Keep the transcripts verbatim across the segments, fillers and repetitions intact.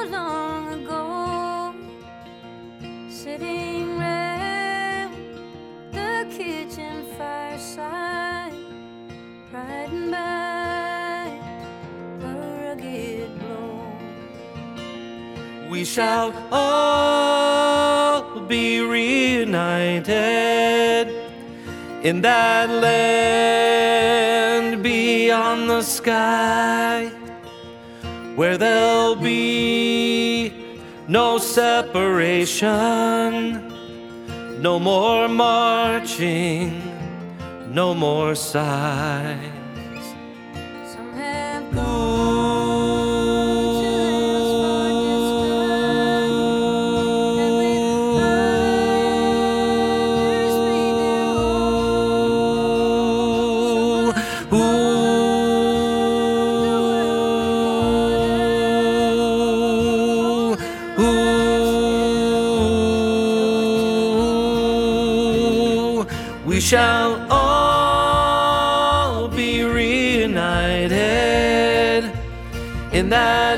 long ago, sitting round the kitchen fireside, riding by the rugged blow. We shall all be reunited in that land beyond the sky, where there'll be no separation, no more marching, no more sighs. Some have gone to as far distant, and with others made their home. Some Ooh, we shall all be reunited in that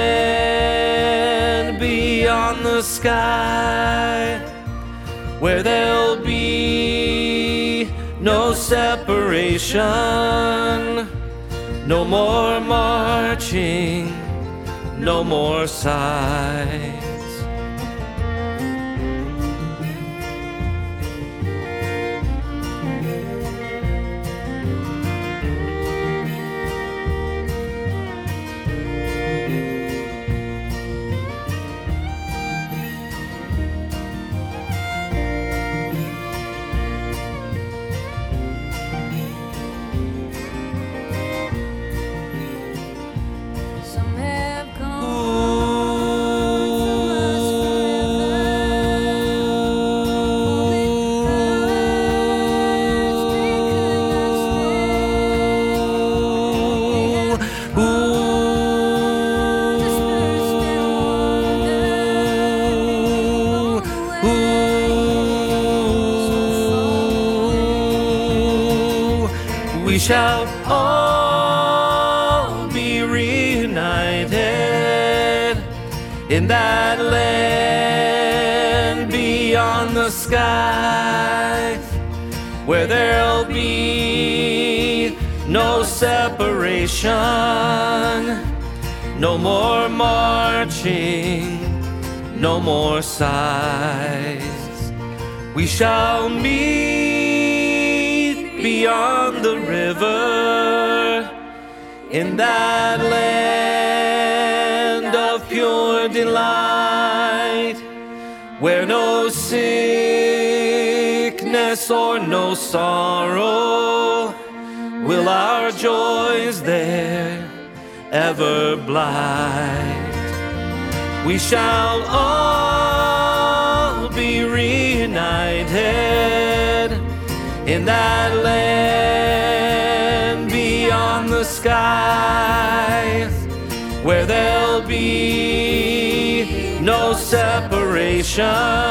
land beyond the sky, where there'll be no separation, no more marching, no more sighs. Some have gone from us forever, for with others they could not stay. They have dispersed and wandered away. We shall all be reunited in that land beyond the sky, where there'll be no separation, no more marching, no more sighs. We shall meet beyond the river in that land of pure delight, where no sickness or no sorrow will our joys there ever blight. We shall all be reunited in that land beyond the skies, where there'll be no separation,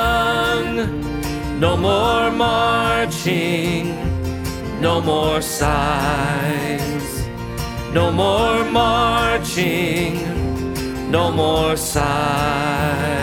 no more marching, no more sighs, no more marching, no more sighs.